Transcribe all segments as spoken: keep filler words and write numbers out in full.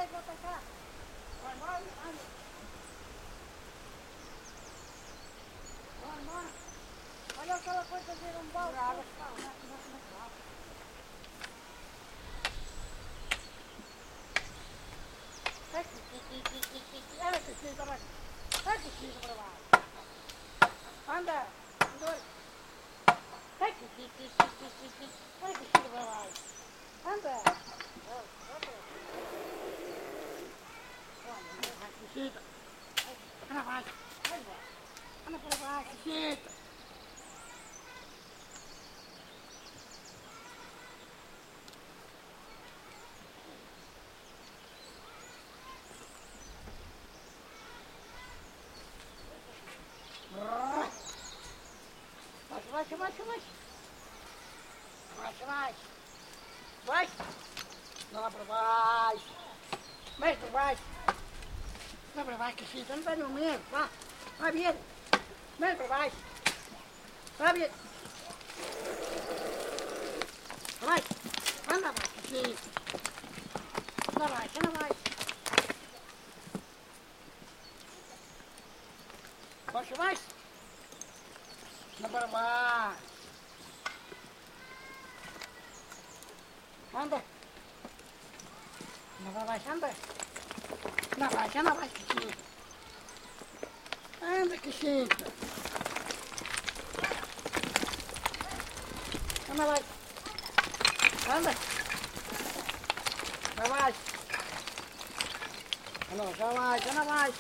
vai, volta cá. Vai, vai, vai. Vai, vai. Olha o que ela foi fazer um balde. Na água. Ai, que chique, ai, que chique, vai. Ai, que chique, para lá. Anda, anda. Ai, que chique, chique, chique. Ai, que chique, para lá. Anda. Olha, que chique. Anda, vai. Anda para baixo, que chique. Baixa, baixa, baixa, baixa. Baixa, baixa. Baixa. Não lá para baixo. Mais para baixo. Não para baixo, Cacita. Não vai no mesmo. Vá. Vai vir. Mais para baixo. Vai vir. Vai. Anda baixo, Cacita. Anda baixo, anda baixo. Baixa, baixa. Não para baixo. Anda. Anda para baixo, anda. Anda baixo, anda baixo, Cacita. Anda, Cacita. Anda baixo. Anda. Vai baixo. Anda, já baixo, anda baixo.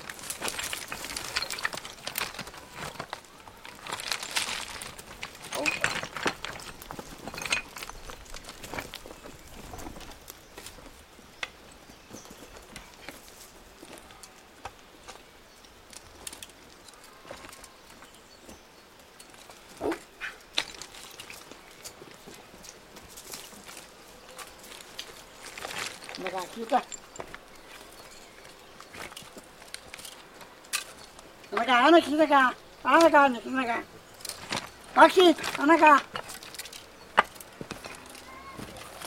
Anda cá, Cacita. Anda cá, anda, Cacita, cá. Anda cá, anda, anda cá. Vai, Cacita, anda cá.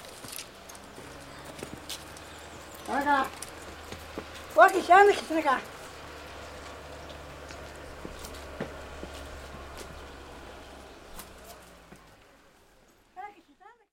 Anda cá. Vai, Cacita, anda, Cacita, anda cá.